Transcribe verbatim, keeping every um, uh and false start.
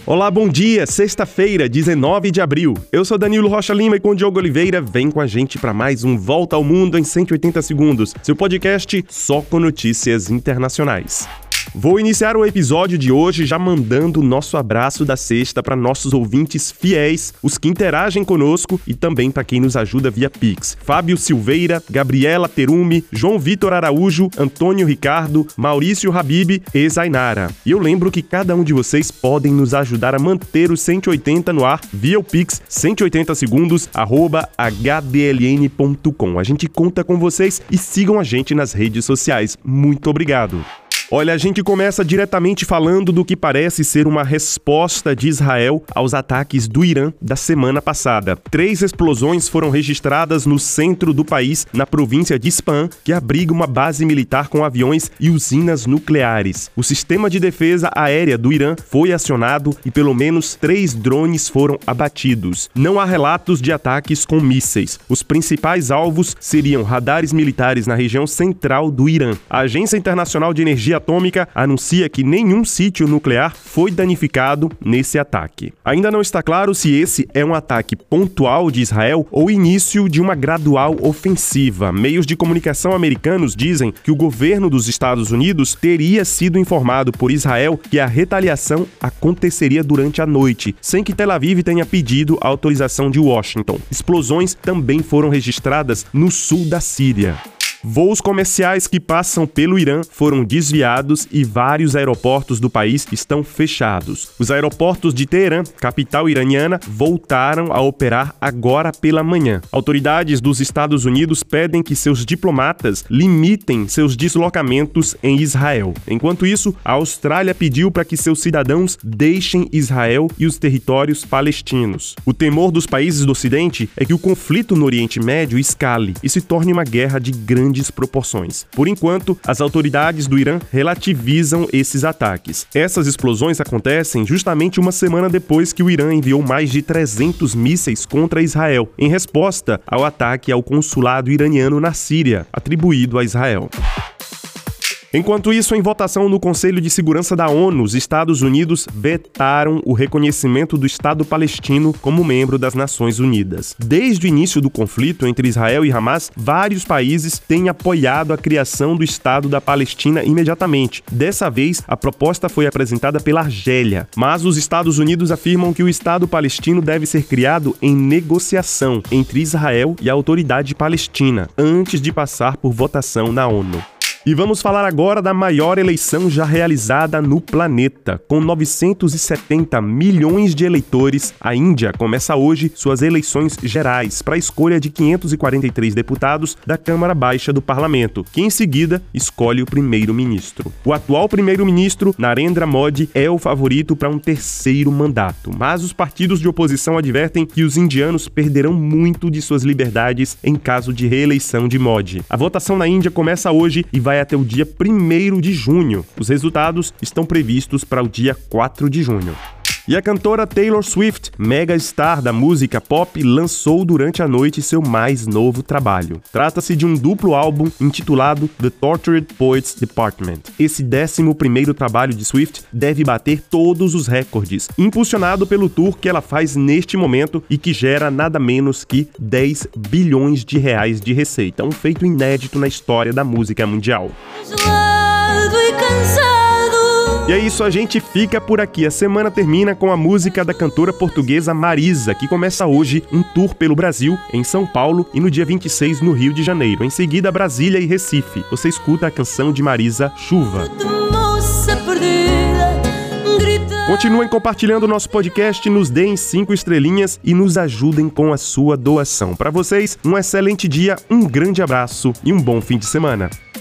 Olá, bom dia! Sexta-feira, dezenove de abril. Eu sou Danilo Rocha Lima e com Diogo Oliveira vem com a gente para mais um Volta ao Mundo em cento e oitenta segundos, seu podcast só com notícias internacionais. Vou iniciar o episódio de hoje já mandando o nosso abraço da sexta para nossos ouvintes fiéis, os que interagem conosco e também para quem nos ajuda via Pix. Fábio Silveira, Gabriela Terumi, João Vitor Araújo, Antônio Ricardo, Maurício Habib e Zainara. E eu lembro que cada um de vocês podem nos ajudar a manter o cento e oitenta no ar via o Pix cento e oitenta segundos arroba h d l n ponto com. A gente conta com vocês e sigam a gente nas redes sociais. Muito obrigado! Olha, a gente começa diretamente falando do que parece ser uma resposta de Israel aos ataques do Irã da semana passada. Três explosões foram registradas no centro do país, na província de Isfahan, que abriga uma base militar com aviões e usinas nucleares. O sistema de defesa aérea do Irã foi acionado e pelo menos três drones foram abatidos. Não há relatos de ataques com mísseis. Os principais alvos seriam radares militares na região central do Irã. A Agência Internacional de Energia Atômica anuncia que nenhum sítio nuclear foi danificado nesse ataque. Ainda não está claro se esse é um ataque pontual de Israel ou início de uma gradual ofensiva. Meios de comunicação americanos dizem que o governo dos Estados Unidos teria sido informado por Israel que a retaliação aconteceria durante a noite, sem que Tel Aviv tenha pedido a autorização de Washington. Explosões também foram registradas no sul da Síria. Voos comerciais que passam pelo Irã foram desviados e vários aeroportos do país estão fechados. Os aeroportos de Teherã, capital iraniana, voltaram a operar agora pela manhã. Autoridades dos Estados Unidos pedem que seus diplomatas limitem seus deslocamentos em Israel. Enquanto isso, a Austrália pediu para que seus cidadãos deixem Israel e os territórios palestinos. O temor dos países do Ocidente é que o conflito no Oriente Médio escale e se torne uma guerra de grande grandes proporções. Por enquanto, as autoridades do Irã relativizam esses ataques. Essas explosões acontecem justamente uma semana depois que o Irã enviou mais de trezentos mísseis contra Israel, em resposta ao ataque ao consulado iraniano na Síria, atribuído a Israel. Enquanto isso, em votação no Conselho de Segurança da ONU, os Estados Unidos vetaram o reconhecimento do Estado palestino como membro das Nações Unidas. Desde o início do conflito entre Israel e Hamas, vários países têm apoiado a criação do Estado da Palestina imediatamente. Dessa vez, a proposta foi apresentada pela Argélia, mas os Estados Unidos afirmam que o Estado palestino deve ser criado em negociação entre Israel e a autoridade palestina, antes de passar por votação na ONU. E vamos falar agora da maior eleição já realizada no planeta. Com novecentos e setenta milhões de eleitores, a Índia começa hoje suas eleições gerais para a escolha de quinhentos e quarenta e três deputados da Câmara Baixa do Parlamento, que em seguida escolhe o primeiro-ministro. O atual primeiro-ministro, Narendra Modi, é o favorito para um terceiro mandato, mas os partidos de oposição advertem que os indianos perderão muito de suas liberdades em caso de reeleição de Modi. A votação na Índia começa hoje e vai até o dia primeiro de junho. Os resultados estão previstos para o dia quatro de junho. E a cantora Taylor Swift, mega star da música pop, lançou durante a noite seu mais novo trabalho. Trata-se de um duplo álbum intitulado The Tortured Poets Department. Esse décimo primeiro trabalho de Swift deve bater todos os recordes, impulsionado pelo tour que ela faz neste momento e que gera nada menos que dez bilhões de reais de receita, um feito inédito na história da música mundial. E é isso, a gente fica por aqui. A semana termina com a música da cantora portuguesa Marisa, que começa hoje um tour pelo Brasil, em São Paulo e no dia vinte e seis no Rio de Janeiro. Em seguida, Brasília e Recife. Você escuta a canção de Marisa, Chuva. Continuem compartilhando o nosso podcast, nos deem cinco estrelinhas e nos ajudem com a sua doação. Para vocês, um excelente dia, um grande abraço e um bom fim de semana.